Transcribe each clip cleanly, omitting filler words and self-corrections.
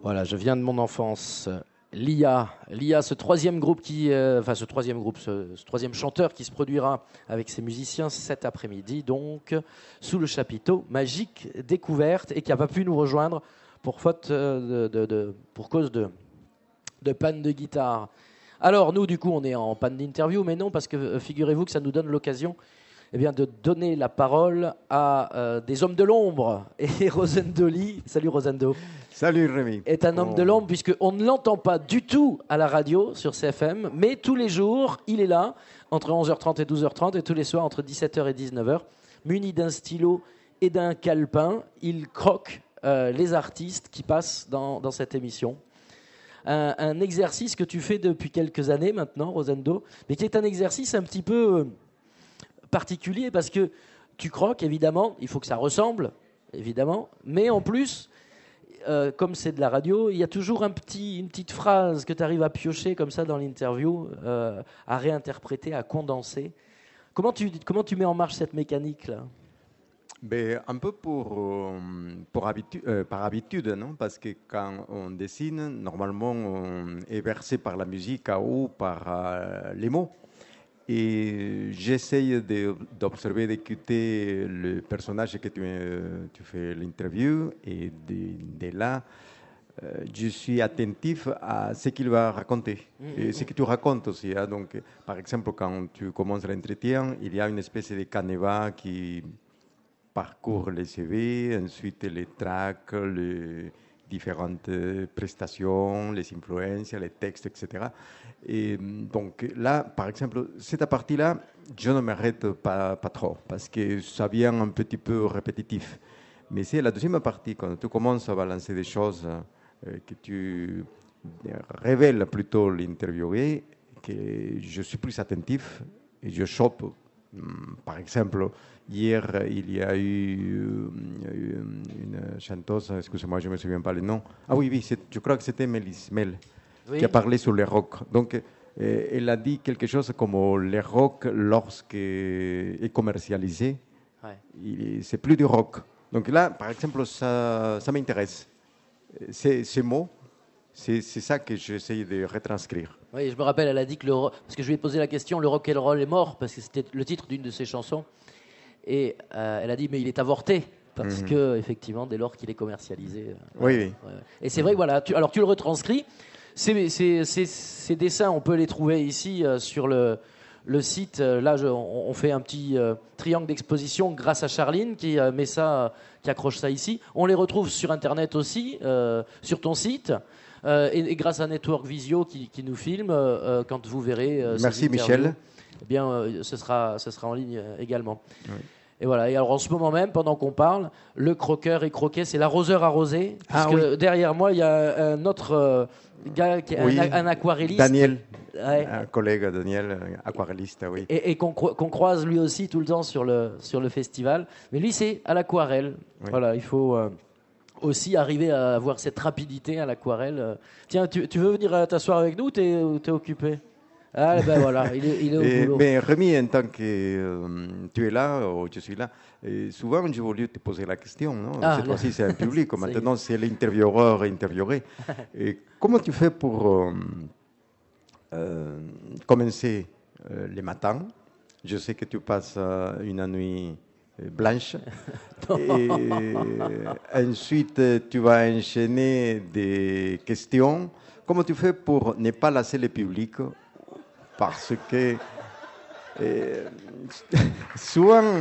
Voilà, je viens de mon enfance. L'IA, ce troisième groupe ce troisième chanteur qui se produira avec ses musiciens cet après-midi, donc sous le chapiteau Magique Découverte, et qui n'a pas pu nous rejoindre pour cause de panne de guitare. Alors nous, du coup, on est en panne d'interview, mais non, parce que figurez-vous que ça nous donne l'occasion de donner la parole à des hommes de l'ombre. Et Rosendo Lee, salut Rosendo. Salut Rémi. Est un homme de l'ombre, puisqu'on ne l'entend pas du tout à la radio sur CFM, mais tous les jours, il est là, entre 11h30 et 12h30, et tous les soirs, entre 17h et 19h, muni d'un stylo et d'un calepin, il croque les artistes qui passent dans cette émission. Un exercice que tu fais depuis quelques années maintenant, Rosendo, mais qui est un exercice un petit peu particulier, parce que tu croques, évidemment, il faut que ça ressemble, évidemment, mais en plus, comme c'est de la radio, il y a toujours une petite phrase que tu arrives à piocher comme ça dans l'interview, à réinterpréter, à condenser. Comment tu mets en marche cette mécanique-là ? Ben, un peu par habitude, non? Parce que quand on dessine, normalement, on est versé par la musique ou par les mots. Et j'essaye d'observer, d'écouter le personnage que tu fais l'interview, et de là, je suis attentif à ce qu'il va raconter et ce que tu racontes aussi. Hein. Donc, par exemple, quand tu commences l'entretien, il y a une espèce de canevas qui parcourt les CV, ensuite les tracks, les différentes prestations, les influences, les textes, etc. Et donc là, par exemple, cette partie-là, je ne m'arrête pas trop parce que ça vient un petit peu répétitif. Mais c'est la deuxième partie, quand tu commences à balancer des choses que tu révèles plutôt l'interviewé, que je suis plus attentif et je chope. Par exemple, hier, il y a eu une chanteuse, excusez-moi, je ne me souviens pas le nom. Ah oui, je crois que c'était Mélisse Mel, oui, qui a parlé sur le rock. Donc, elle a dit quelque chose comme le rock, lorsqu'il est commercialisé, ouais, c'est plus du rock. Donc là, par exemple, ça m'intéresse. Ces mots, c'est ça que j'essaye de retranscrire. Oui, je me rappelle, elle a dit parce que je lui ai posé la question, le rock and roll est mort, parce que c'était le titre d'une de ses chansons. Et elle a dit, mais il est avorté, parce que effectivement, dès lors qu'il est commercialisé. Oui. Ouais. Et c'est vrai, voilà. Alors tu le retranscris. Ces dessins, on peut les trouver ici sur le site. Là, on fait un petit triangle d'exposition grâce à Charline qui met ça, qui accroche ça ici. On les retrouve sur Internet aussi, sur ton site. Et grâce à Network Visio qui nous filme, quand vous verrez. Merci Michel. Eh bien, ce sera en ligne également. Oui. Et voilà. Et alors, en ce moment même, pendant qu'on parle, le croqueur est croqué, c'est l'arroseur arrosé. Puisque derrière moi, il y a un autre gars qui est un aquarelliste. Daniel, ouais. Un collègue, Daniel, aquarelliste, oui. Et qu'on croise lui aussi tout le temps sur le festival. Mais lui, c'est à l'aquarelle. Oui. Voilà, il faut aussi arriver à avoir cette rapidité à l'aquarelle. Tiens, tu veux venir t'asseoir avec nous ou t'es occupé ? Ah ben voilà, il est au boulot. Mais Rémi, en tant que tu es là, ou je suis là, souvent j'ai voulu te poser la question. Non, cette fois-ci, c'est un public. Maintenant, c'est l'intervieweur et interviewé. Et comment tu fais pour commencer les matins? Je sais que tu passes une nuit blanche. Et ensuite, tu vas enchaîner des questions. Comment tu fais pour ne pas lasser le public? Parce que souvent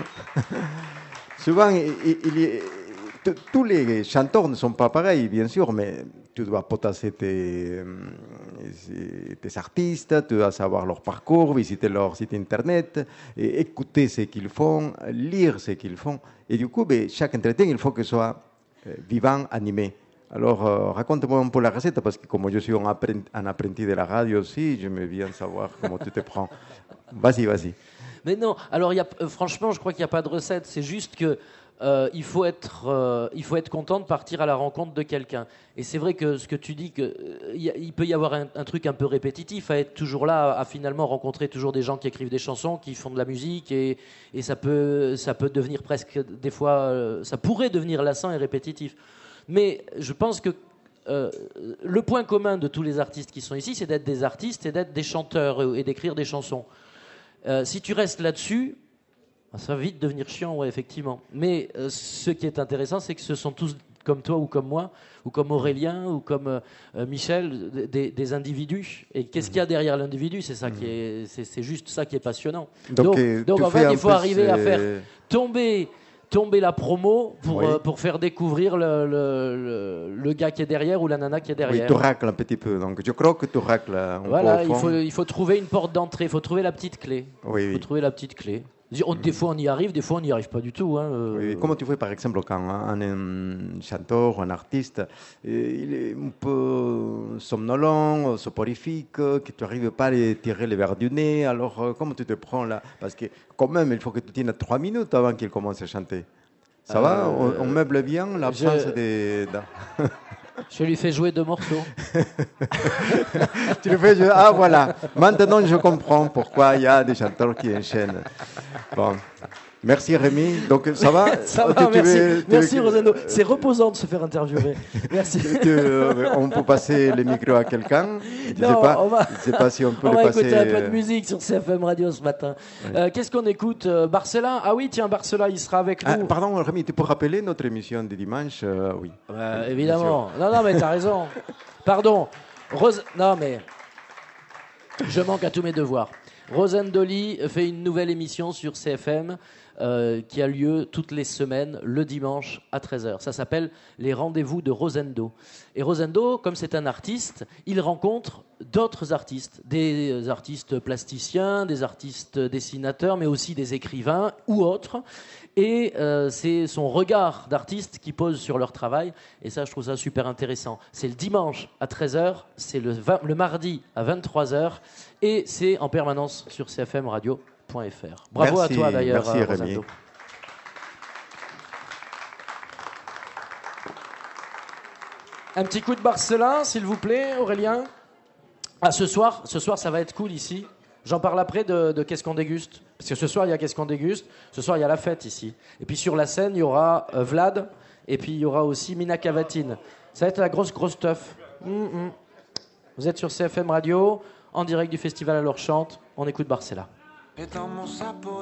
tous les chanteurs ne sont pas pareils, bien sûr, mais tu dois potasser tes artistes, tu dois savoir leur parcours, visiter leur site internet, et écouter ce qu'ils font, lire ce qu'ils font. Et du coup, chaque entretien, il faut que ce soit vivant, animé. Alors, raconte-moi un peu la recette, parce que comme je suis un apprenti de la radio aussi, j'aime bien savoir comment tu te prends. Vas-y. Mais non, alors franchement, je crois qu'il n'y a pas de recette. C'est juste que il faut être content de partir à la rencontre de quelqu'un. Et c'est vrai que ce que tu dis, il peut y avoir un truc un peu répétitif, à être toujours là, à finalement rencontrer toujours des gens qui écrivent des chansons, qui font de la musique, et ça peut devenir presque, des fois, ça pourrait devenir lassant et répétitif. Mais je pense que le point commun de tous les artistes qui sont ici, c'est d'être des artistes et d'être des chanteurs et d'écrire des chansons. Si tu restes là-dessus, ça va vite devenir chiant, ouais, effectivement. Mais ce qui est intéressant, c'est que ce sont tous comme toi ou comme moi, ou comme Aurélien, ou comme Michel, des individus. Et qu'est-ce qu'il y a derrière l'individu? C'est ça qui est, c'est juste ça qui est passionnant. Donc en fait, il faut arriver à faire tomber la promo pour faire découvrir le gars qui est derrière ou la nana qui est derrière. Oui, tu racles un petit peu. Donc je crois que tu racles un voilà, peu au fond. il faut trouver une porte d'entrée, il faut trouver la petite clé. Oui, il faut trouver la petite clé. Des fois on y arrive, des fois on n'y arrive pas du tout. Hein. Oui, comment tu fais par exemple quand un chanteur, un artiste, il est un peu somnolent, soporifique, que tu n'arrives pas à lui tirer les verres du nez, alors comment tu te prends là? Parce que quand même, il faut que tu tiennes 3 minutes avant qu'il commence à chanter. Ça va? On meuble bien l'absence des... Je lui fais jouer 2 morceaux. Tu le fais jouer. Ah voilà, maintenant je comprends pourquoi il y a des chanteurs qui enchaînent. Bon. Merci Rémi. Donc ça va? Ça va, merci Rosendo. C'est reposant de se faire interviewer. Merci. On peut passer le micro à quelqu'un? Je ne sais pas si on peut le passer. On va écouter un peu de musique sur CFM Radio ce matin. Oui. Qu'est-ce qu'on écoute? Barcela? Ah oui, tiens, Barcela, il sera avec nous. Pardon Rémi, tu peux rappeler notre émission du dimanche? Oui. Évidemment. Non, mais tu as raison. Pardon. Non, mais je manque à tous mes devoirs. Rosendoli fait une nouvelle émission sur CFM qui a lieu toutes les semaines, le dimanche à 13h. Ça s'appelle Les Rendez-vous de Rosendo. Et Rosendo, comme c'est un artiste, il rencontre d'autres artistes, des artistes plasticiens, des artistes dessinateurs, mais aussi des écrivains ou autres. Et c'est son regard d'artiste qui pose sur leur travail. Et ça, je trouve ça super intéressant. C'est le dimanche à 13h, c'est le mardi à 23h, et c'est en permanence sur cfmradio.fr. Bravo à toi d'ailleurs, merci Rémi. Un petit coup de Barcelone, s'il vous plaît, Aurélien. Ah, ce soir, ça va être cool ici. J'en parle après de Qu'est-ce qu'on déguste. Parce que ce soir, il y a Qu'est-ce qu'on déguste. Ce soir, il y a la fête ici. Et puis sur la scène, il y aura Vlad. Et puis il y aura aussi Mina Cavatine. Ça va être la grosse teuf. Vous êtes sur CFM Radio, en direct du festival Alors Chante. On écoute Barcela.